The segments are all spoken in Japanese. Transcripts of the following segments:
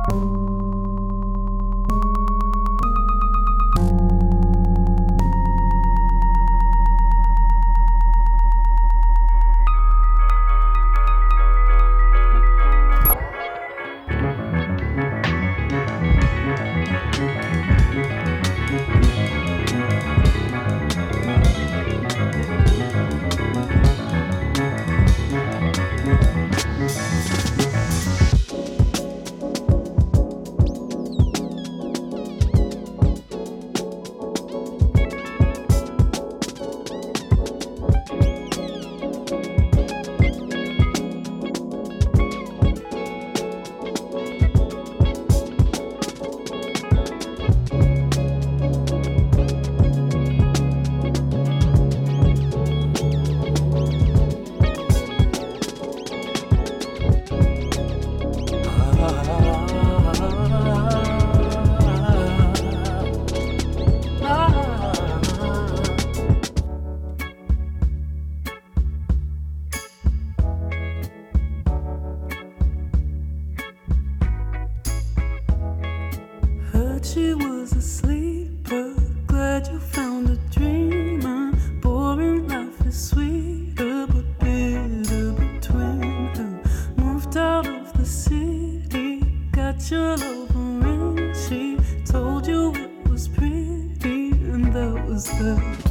She was a sleeper, glad you found a dreamer. Boring life is sweeter, but bitter between her. Moved out of the city, got your love ring. She told you it was pretty, and that was that.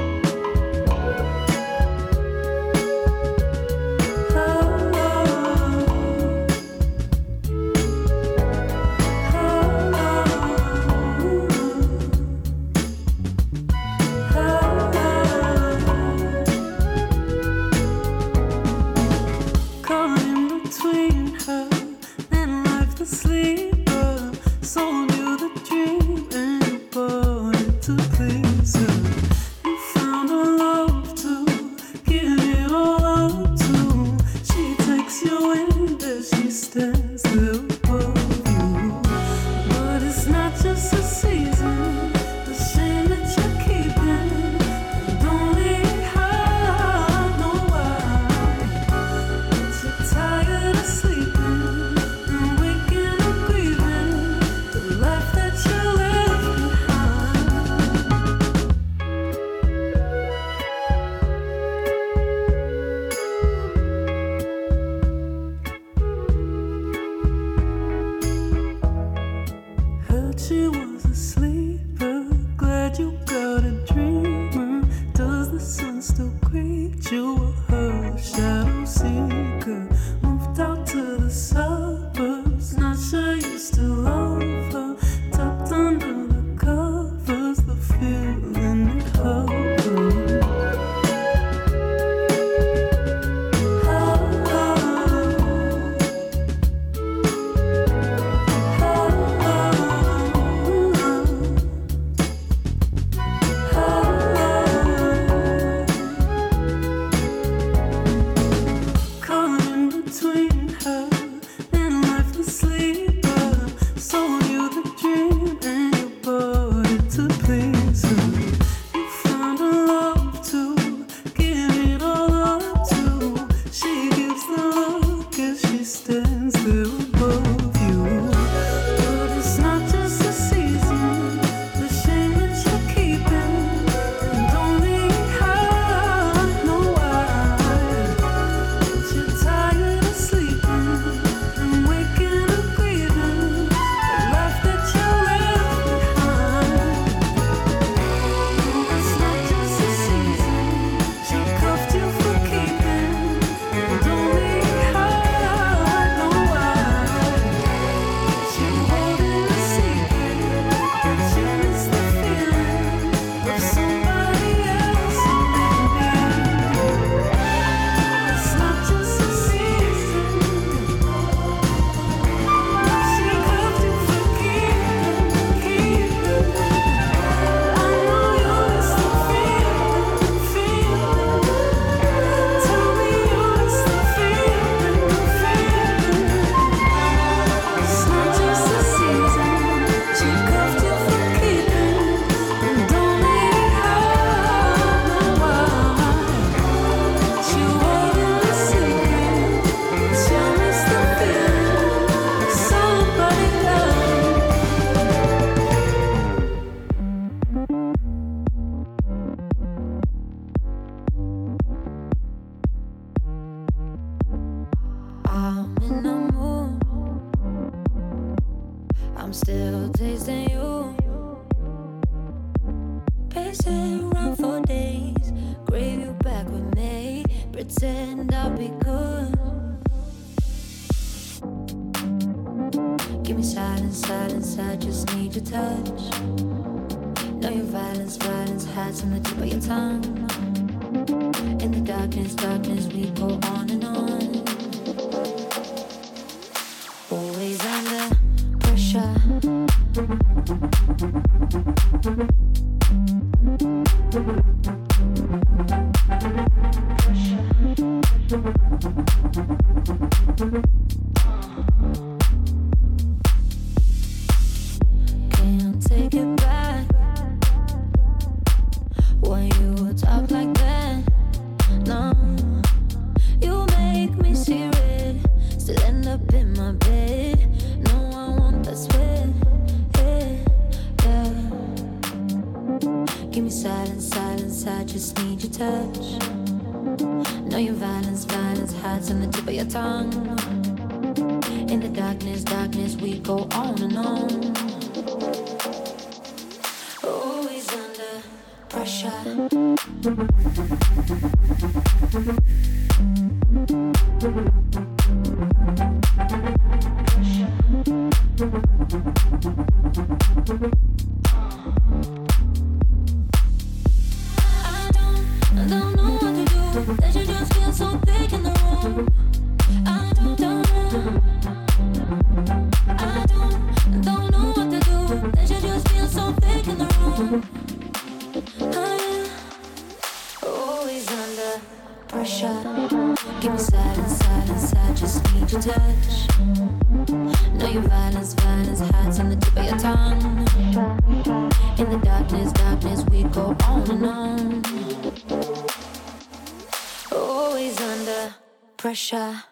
She was a sleeper, glad you got a dreamer. Does the sun still greet you, her shadow seeker? Moved out to the suburbs, not sure you still love her. Tucked under the covers, the feeling it hovers. I'm still tasting you. Pacing around for days, crave you back with me. Pretend I'll be good. Give me silence, silence, I just need your touch. Know your violence, violence hides on the tip of your tongue. In the darkness, darkness, we go on and on. Always under pressure. Can't take it back when you talk like that. No, you make me see red. Still end up in my bed. No, I want that sweat. Yeah. Give me silence, silence, I just need your touch. Know your violence, violence hides on the tip of your tongue. In the darkness, darkness, we go on and on. Always under pressure. I don't know what to do. That you just feel so thick in the room. I don't know. I don't know what to do. That you just feel so thick in the room. Always under pressure. Give me silence, silence, I just need your touch. Know your violence, violence hides on the tip of your tongue. In the darkness, darkness, we go on and on. Always under pressure.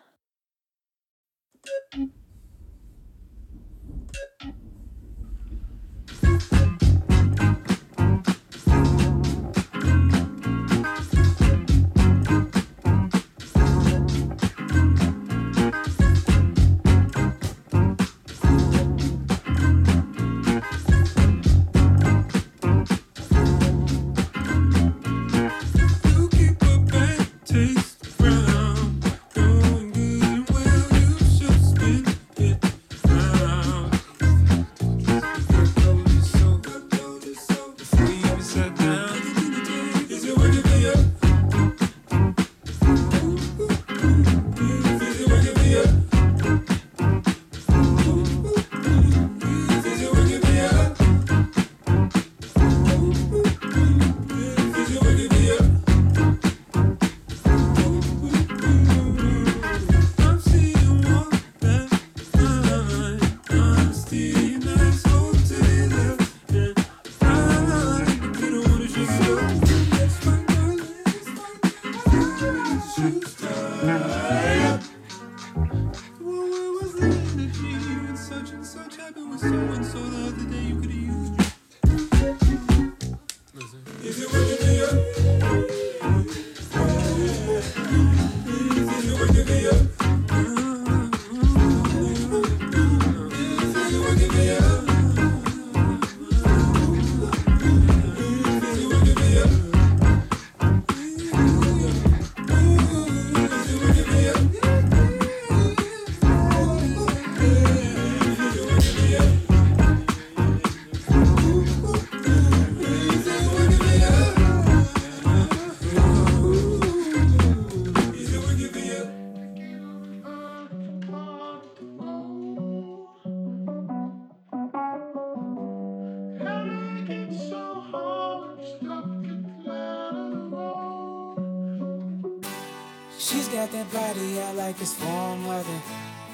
She's got that body out like it's warm weather.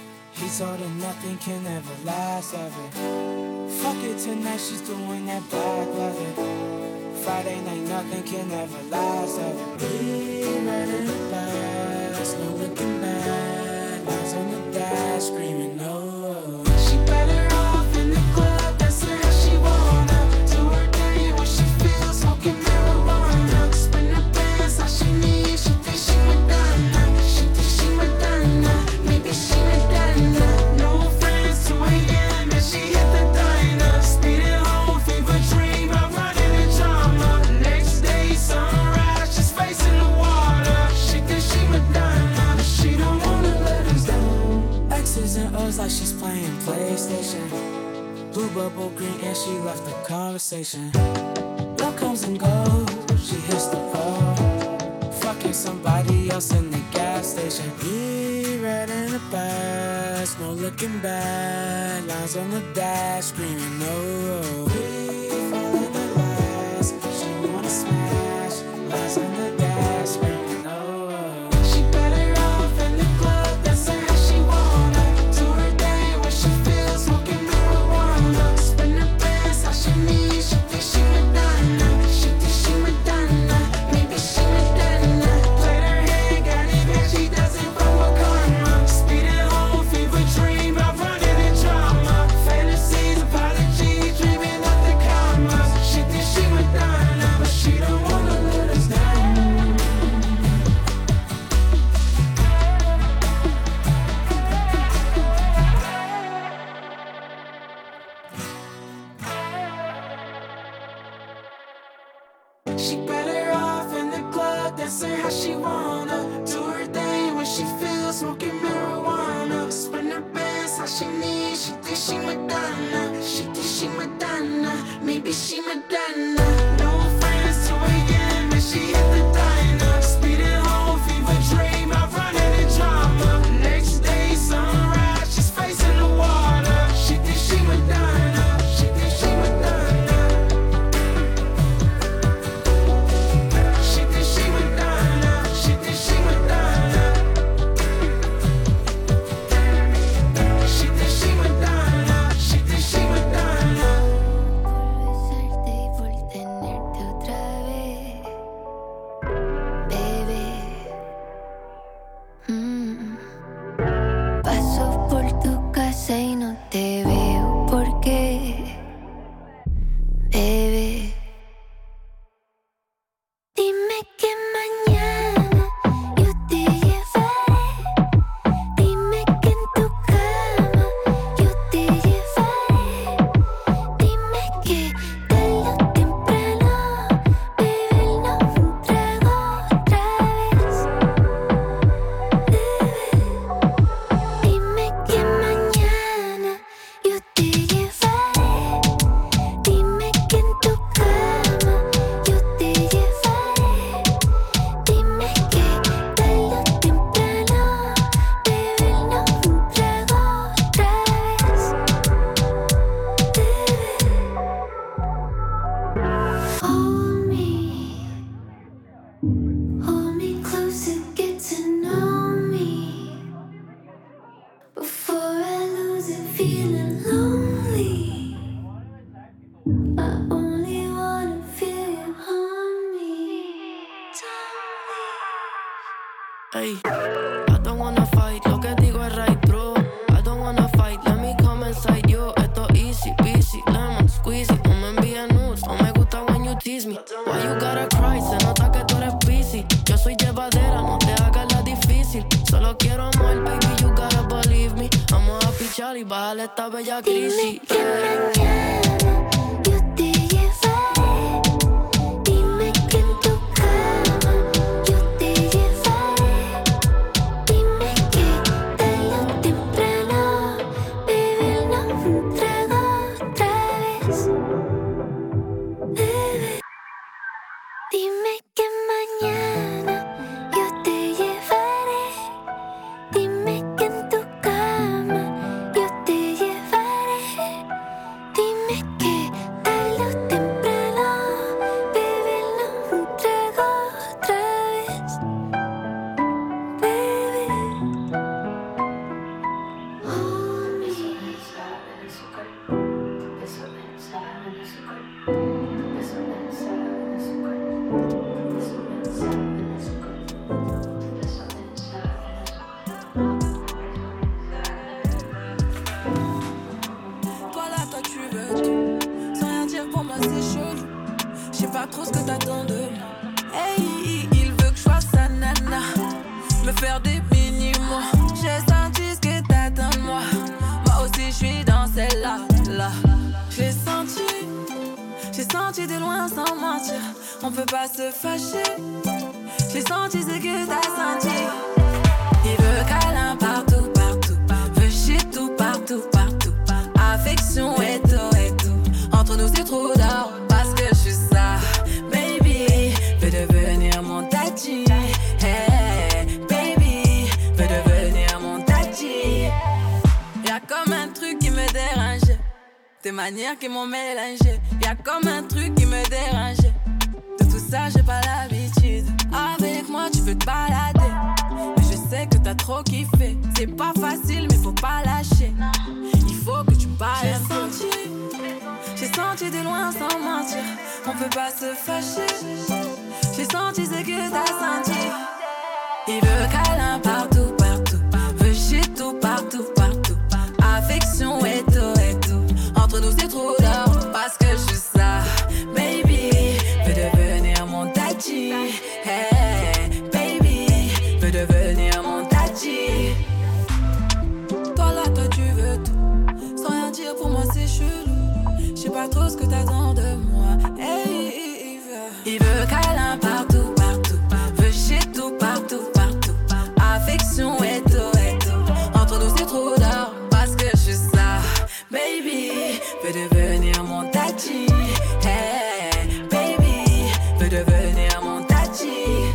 He told her nothing can ever last ever. Fuck it tonight, she's doing that black leather. Friday night, nothing can ever last ever. We running fast, no looking back. Lights on the dash, screaming no. She better off in the club, dancing how she wanna. Do her thing when she feels, smoking marijuana. Spin the bands how she needs, she thinks she Madonna. She thinks she Madonna, maybe she Madonna. No friends, 2 a.m. and she hit the door. using O's like she's playing PlayStation. Blue bubble green and she left the conversation. Love comes and goes, she hits the road, fucking somebody else in the gas station. Be right in the past, no looking back. Lines on the dash, screaming no. We fall in the last, she wanna smash. Lines on the dash, screaming no. She better off in the club, dancing how she wanna. Do her day when she feels, smoking marijuana. Spin her bands how she needs, she thinks she Madonna. She thinks she Madonna, maybe she Madonna. Played her hand, got it back, she does it for her karma. Speeding home, fever dream about running in drama. Fantasies, apologies, dreaming of the karma. She thinks she Madonna, but she don't wanna let us down. She better off in the club, dancing how she wanna. Do her thing when she feels, smoking marijuana. Spin her bands how she needs, she thinks she Madonna. She thinks she Madonna, maybe she Madonna. No friends to again, but she hit the diner. Speeding home, fever dream, I'm running in drama. Next day, sunrise, she's facing the water. She thinks she Madonna, she thinks she Madonna. She thinks she Madonna, she thinks she Madonna. She thinks she Madonna, she thinks she Madonna. Por besarte y por tenerte otra vez, baby. Paso por tu casa y no te veo, ¿por qué, baby? Dime que mañana yo te llevaré. Dime que en tu cama yo te llevaré. Dime que tarde o temprano bebernos un trago otra vez. Dime que mañana yo te llevaré. Dime que en tu cama yo te llevaré. Dime que tarde o temprano bebernos un trago otra vez. Hold me close and get to know me before I lose it, feeling lonely. I only wanna feel you on me. Ey, I don't wanna fight, lo que digo es right, bro. I don't wanna fight, let me come inside you. Esto easy, peasy, lemon, squeezy. No me envíes nudes, no me gusta when you tease me. Why you gotta cry, se nota que tú eres busy. Yo soy llevadera, no te hagas la difícil. Solo quiero amor, baby, you gotta believe me. Vamos a pichar y bajarle esta bella crisis. Dime que mañana yo te llevaré. Dime que en tu cama yo te llevaré. Dime que tarde o temprano bebernos un trago otra vez. Dime que mañana yo te llevaré. Dime que en tu cama yo te llevaré. Dime que tarde o temprano bebernos un trago otra vez. Baby, hold me. Toi là, toi tu veux tout, sans rien dire pour moi c'est chelou. Je sais pas trop ce que t'attends de moi. Hey, il veut que je sois sa nana, me faire des mini-mois. J'ai senti ce que t'attends de moi. Moi aussi je suis dans celle-là, là. J'ai senti de loin sans mentir. On peut pas se fâcher. J'ai senti ce que t'as senti. Il veut câlin partout, partout. Veut shit comme un truc qui me dérangeait. Tes manières qui m'ont mélangé. Y'a comme un truc qui me dérangeait. De tout ça, j'ai pas l'habitude. Avec moi, tu veux te balader. Mais je sais que t'as trop kiffé. C'est pas facile, mais faut pas lâcher. Il faut que tu parles un peu. J'ai senti de loin sans mentir. On peut pas se fâcher. J'ai senti ce que t'as senti. Il veut câlin partout, partout. Veut shit tout, partout, partout. Affection et tout, et tout. Entre nous c'est trop d'or. Parce que je suis ça. Baby, veux devenir mon tati. Hey, baby, veux devenir mon tati. Toi là, toi tu veux tout. Sans rien dire pour moi c'est chelou. Je sais pas trop ce que t'attends de moi. Hey, il veut câlin partout, partout. Veut shit tout, partout, partout. Affection et tout, et tout. Entre nous c'est trop d'or. Parce que je suis ça. Baby, veux devenir mon tati. Hey, baby, veux devenir mon tati.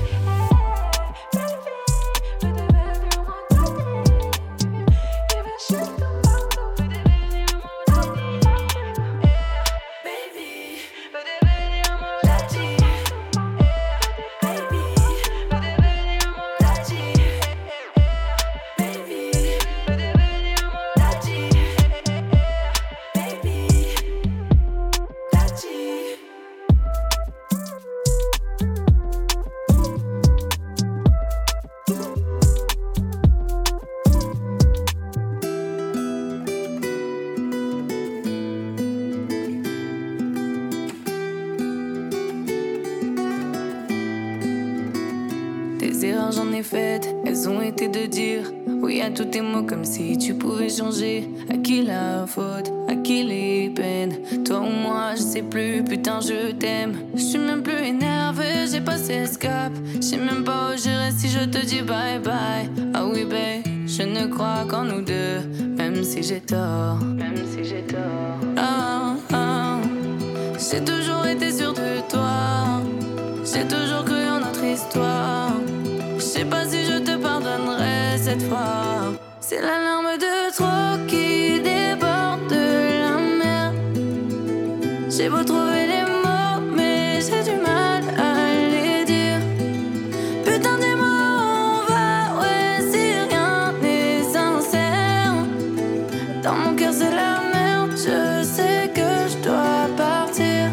Des erreurs j'en ai faites, elles ont été de dire oui à tous tes mots comme si tu pouvais changer. À qui la faute, à qui les peines, toi ou moi je sais plus, putain je t'aime. Je suis même plus énervée, j'ai passé escape. Je sais même pas où j'irai si je te dis bye bye. Ah oui babe, je ne crois qu'en nous deux, même si j'ai tort. Même si j'ai tort. Ah, ah. J'ai toujours été sûre de toi. J'ai toujours cru en notre histoire. Je sais pas si je te pardonnerai cette fois. C'est la larme de trop qui déborde de la mer. J'ai beau trouver les mots, mais j'ai du mal à les dire. Putain dis-moi où on va, ouais si rien n'est sincère. Dans mon cœur c'est la merde, je sais que je dois partir.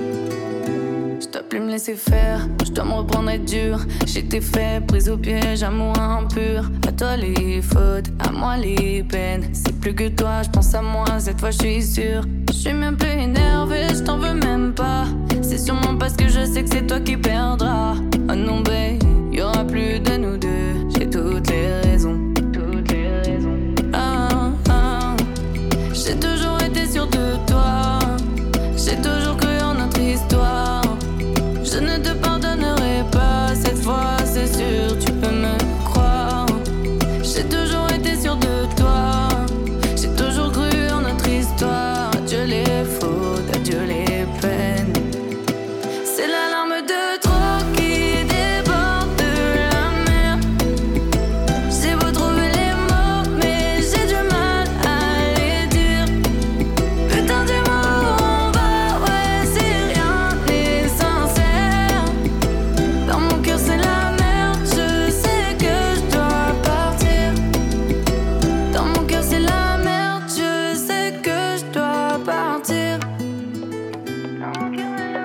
Je dois plus me laisser faire, je dois me reprendre et être dur. J'étais fait, prise au piège, amour impur. À toi les fautes, à moi les peines. C'est plus que toi, je pense à moi, cette fois je suis sûre. Je suis même plus énervée, je t'en veux même pas. C'est sûrement parce que je sais que c'est toi qui perdras. Oh non babe, y'aura plus de nous deux. J'ai toutes les raisons, toutes les raisons. Ah, ah. J'ai toujours été sûre de toi. J'ai toujours cru en notre histoire. Je ne te pardonnerai pas cette fois, c'est sûr, tu peux me croire. J'ai toujours été sûre de toi. J'ai toujours cru en notre histoire. Adieu les fautes, adieu les peines. C'est la larme de trop qui déborde de la mer. J'ai beau trouver les mots, mais j'ai du mal à les dire. Putain dis-moi où on va, ouais si rien n'est sincère. Dans mon cœur c'est la merde, je sais que je dois partir. Dans mon cœur c'est la merde, je sais que je dois partir. Dans mon cœur c'est la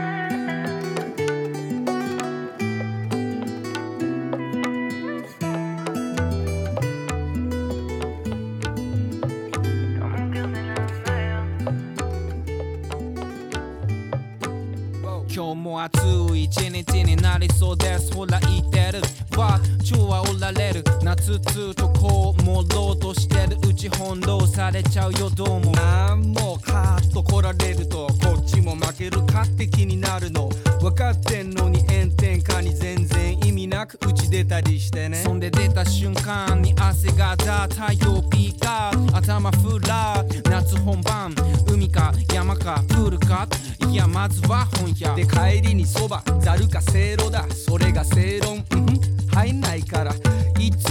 今日も暑い一日になりそうです。ほら言ってるわ、蝶はおられる。夏つとこうもろうとしてるうち翻弄されちゃうよどうも。なんもカーッと来られるとこっちも負けるかって気になるの。分かってんのに炎天下に全然意味なく打ち出たりしてね。そんで出た瞬間に汗がザー、太陽ピーカー、頭フラー。夏本番、海か山かプールか、いやまずは本屋で帰りにそばざるかせいろだ、それが正論、入んないからいつも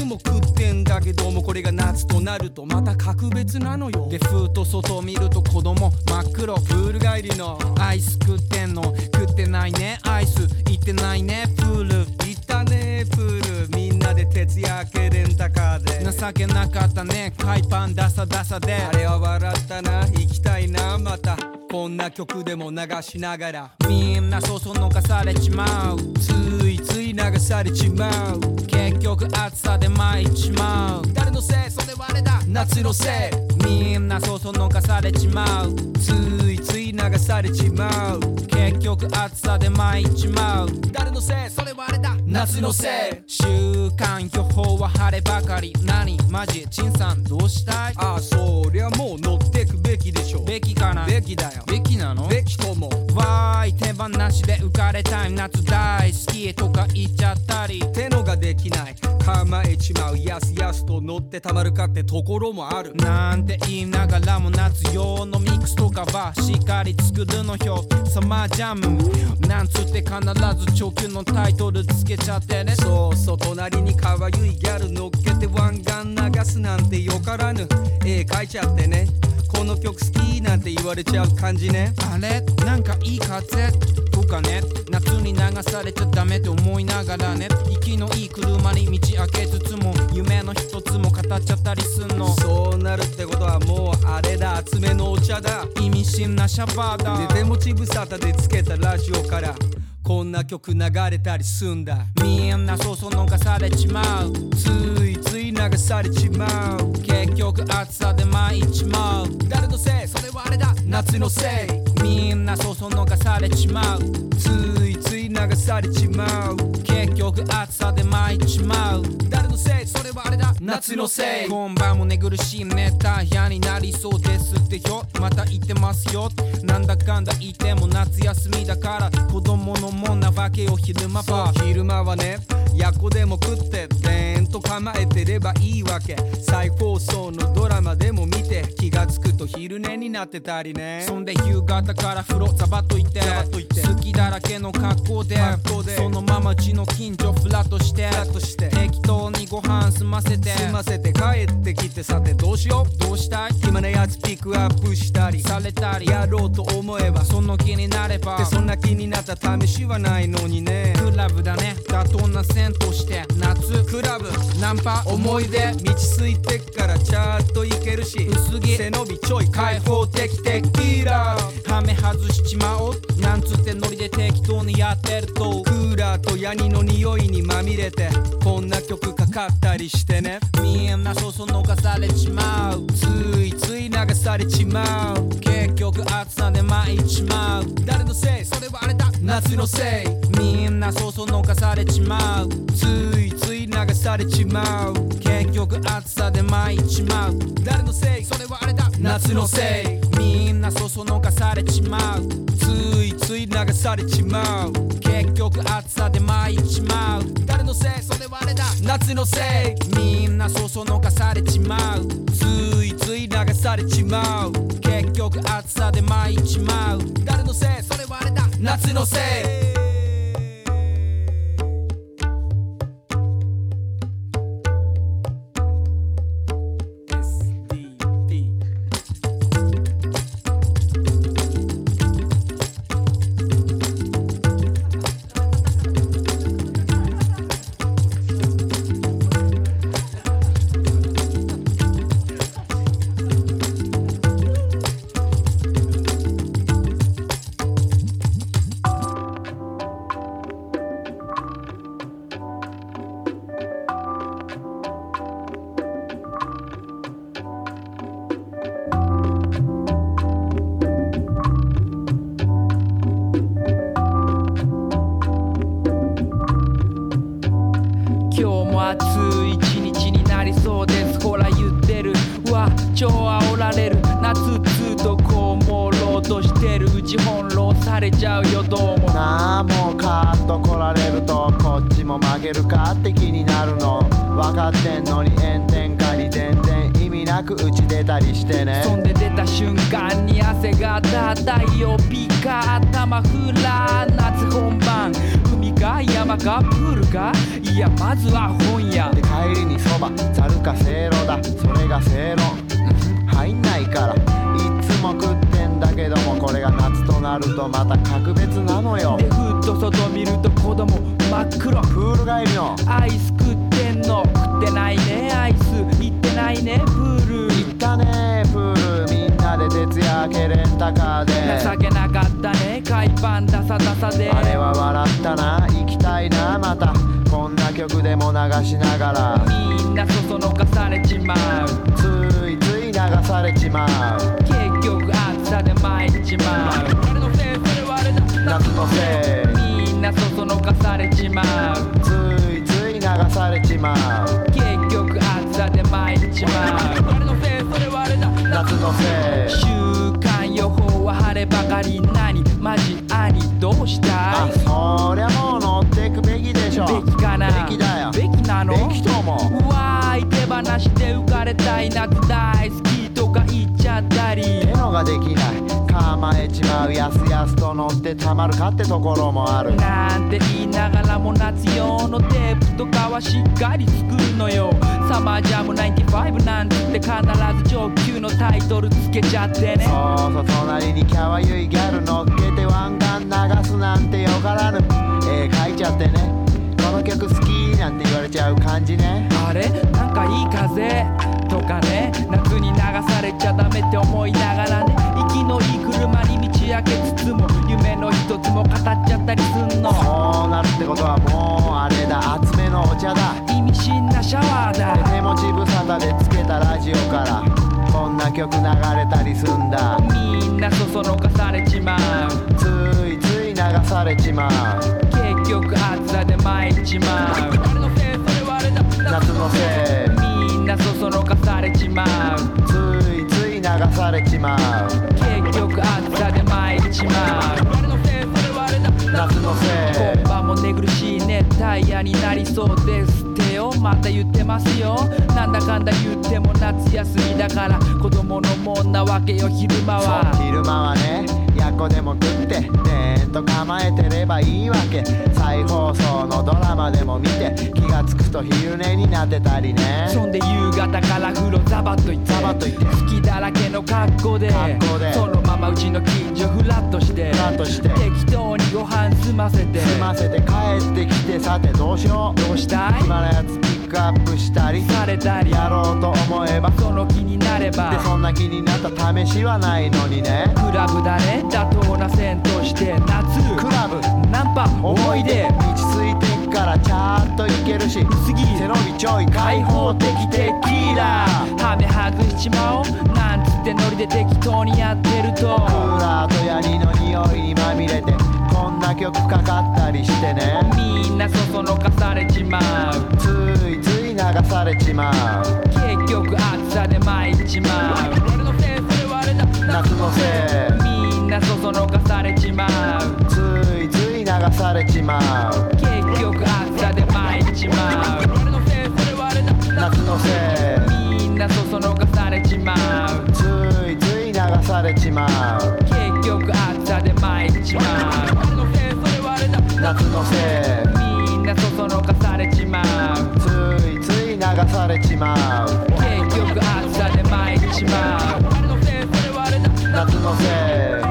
も食ってんだけども、これが夏となるとまた格別なのよ。 でふーと外見ると子供真っ黒、 プール帰りのアイス食ってんの、食ってないねアイス、行ってないねプール、 行ったねプール、みんなで徹夜明けレンタカーで。 情けなかったね海パンダサダサで、 あれは笑ったな、行きたいなまた、こんな曲でも流しながら。 みんなそそのかされちまう、 ついつい流されちまう、 結局暑さで参っちまう。 誰のせい、それはあれだ、夏のせい。 みんなそそのかされちまう、 ついつい流されちまう、 結局暑さで参っちまう。 誰のせい、それはあれだ、夏のせい。 週間予報は晴ればかり。何マジチンさんどうしたい？ ああ、そりゃもう乗ってくべきでしょ。 べきかな？ べきだよ。 べきなの？ べきとも。 わーい、手放しで浮かれたい、夏大好きとか言っちゃったり、 てのができない、構えちまう、やすやすと乗ってたまるかってところもある。 なんて言いながらも夏用のミックスとかはしっかり作るのよ。サマージャムなんつって必ず長級のタイトルつけちゃってね。 そうそう、隣に可愛いギャル乗っけて湾岸流すなんてよからぬ、絵描いちゃってね、この曲好きなんて言われちゃう感じね。 あれなんかいい風とかね、夏に流されちゃダメって思いながらね、息のいい車に道開けつつも夢の一つも語っちゃったりすんの。 そうなるってことはもうあれだ、厚めのお茶だ、 意味深なシャバーだ。 で手持ち無沙汰でつけたラジオからこんな曲流れたりすんだ。 みんなそそのかされちまう、 ついつい流されちまう、 結局暑さで参っちまう。 誰のせい、それはあれだ、夏のせい。 みんなそそのかされちまう、 ついつい流されちまう、 結局暑さで参っちまう。 誰のせい、それはあれだ、夏のせい。 今晩も寝苦しい熱帯夜になりそうですってよ、また言ってますよ。なんだかんだ言っても夏休みだから子供のもんなわけよ。昼間は昼間はね、やっこでも食ってでーんと構えてればいいわけ。再放送のドラマでも見て気がつくと昼寝になってたりね。 そんで夕方から風呂ザバッと行って好きだらけの格好でそのままうちの近所フラッとして適当にご飯済ませて帰ってきて、さてどうしよう、 どうしたい、 暇なやつピックアップしたりされたりやろうと思えばその気になればで、そんな気になった試しはないのにね。 クラブだね、妥当な線として夏クラブナンパ思い出、 道すいてっからちゃんといけるし、 薄着背伸びちょい開放的テキーラ、 ハメ外しちまおうなんつってノリで適当にやってると、 クーラーとヤニの匂いにまみれてこんな曲かかったりしてね。 みんなそそのかされちまう、 ついつい流されちまう、 結局暑さで参っちまう。 誰のせい、それはあれだ、夏のせい。 みんなそそのかされちまう、 ついつい流されちまう、 結局暑さで参っちまう。 誰のせい、それはあれだ、夏のせい。 みんなそそのかされちまう、 ついつい流されちまう、 結局暑さで参っちまう。 誰のせい、それはあれだ、夏のせい。 みんなそそのかされちまう、 ついつい流されちまう、 結局暑さで参っちまう。 誰のせい、それはあれだ、夏のせい。 暑い一日になりそうです。ほら言ってるわ、超煽られる夏ずっとこう朦朧としてるうち翻弄されちゃうよどうも。 なあもうカーッと来られるとこっちも曲げるかって気になるの分かってんのに炎天下に全然意味なく打ち出たりしてね。 そんで出た瞬間に汗がた太陽ピカ頭フラ夏本番海か山かプールか、いやまずは本屋で帰りにそばざるかせいろだ、それが正論入んないからいつも食ってんだけども、これが夏となるとまた格別なのよ。 でふっと外見ると子供真っ黒、 プール帰りのアイス食ってんの、食ってないねアイス、行ってないねプール、 行ったねプール、みんなで徹夜明けレンタカーで、 情けなかったね海パンダサダサで、 あれは笑ったな、行きたいなまた、こんな曲でも流しながらみんなそそのかされちまう、 ついつい流されちまう、 結局暑さで参っちまう、俺のせいそれはあれだ夏のせい、 みんなそそのかされちまう、 ついつい流されちまう、 結局暑さで参っちまう、俺のせいそれはあれだ夏のせい、 週間予報は晴ればかり、何マジ兄どうしたあい、 そりゃもう乗ってくべきでしょ、 べきかな、 べきだよ、 べきなの、 べきと思う、 うわーい手放して浮かれたい、夏大好きとか言っちゃったり、 ってのができない、構えちまう、やすやすと乗ってたまるかってところもある、 なんて言いながらも夏用のテープとかはしっかり作るのよ、サマージャム95なんつって必ず上級のタイトルつけちゃってね、 そうそう隣にキャワユイギャル乗っけて湾岸流すなんてよからぬ、書いちゃってね、この曲好きなんて言われちゃう感じね、 あれなんかいい風とかね、夏に流されちゃダメって思いながらね、息のいい車に道開けつつも夢の一つも語っちゃったりすんの、 そうなるってことはもうあれだ、厚めのお茶だ、 意味深なシャワーだ、 で手持ち無沙汰でつけたラジオからこんな曲流れたりすんだ、 みんなそそのかされちまう、 ついつい流されちまう、 結局暑さで参っちまう、俺のせいそれはあれだ夏のせい、 みんなそそのかされちまう、 ついつい流されちまう、 結局暑さで参っちまう、俺のせいそれはあれだ夏のせい、 今晩も寝苦しい熱帯夜になりそうですってよ、また言ってますよ、なんだかんだ言っても夏休みだから子供のもんなわけよ、昼間はそう昼間はね、やっこでも食ってでーんと構えてればいいわけ、再放送のドラマでも見て気がつくと昼寝になってたりね、 そんで夕方から風呂ザバッと行ってザバッと行って好きだらけの格好でそのままうちの近所フラッとして適当にご飯済ませて帰ってきて、さてどうしよう、 どうしたい、 暇なやつピックアップしたりされたりやろうと思えばその気になればで、そんな気になった試しはないのにね、 クラブだね妥当な線として夏クラブナンパ思い出道ついてっからちゃんといけるし、 次背伸びちょい開放的テキーラ、 ハメ外しちまおうなんつってノリで適当にやってると、 クーラーとヤニの匂いにまみれてこんな曲かかったりしてね、 みんなそそのかされちまう、 ついつい流されちまう、 結局暑さで参っちまう、俺のせいそれはあれだ夏のせい、 みんなそそのかされちまう、 ついつい流されちまう、 結局暑さで参っちまう、俺のせいそれはあれだ夏のせい、 みんなそそのかされちまう、 ついつい流されちまう、 結局暑さで参っちまう、俺のせいそれはあれだ夏のせい、 みんなそそのかされちまう、 ついつい流されちまう、 結局暑さで参っちまう、俺のせいそれはあれだ夏のせい、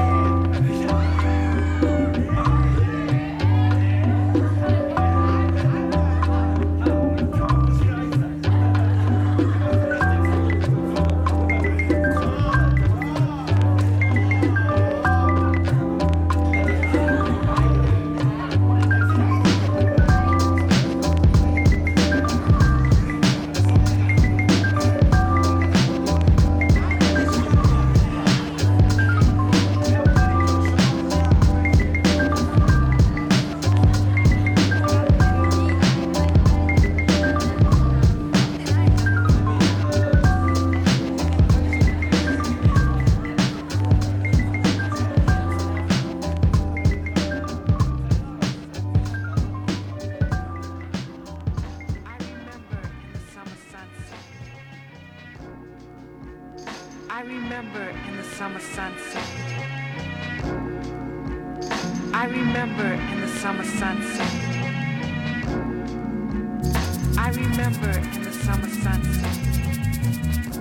I remember in the summer sunset. I remember in the summer sunset. I remember in the summer sunset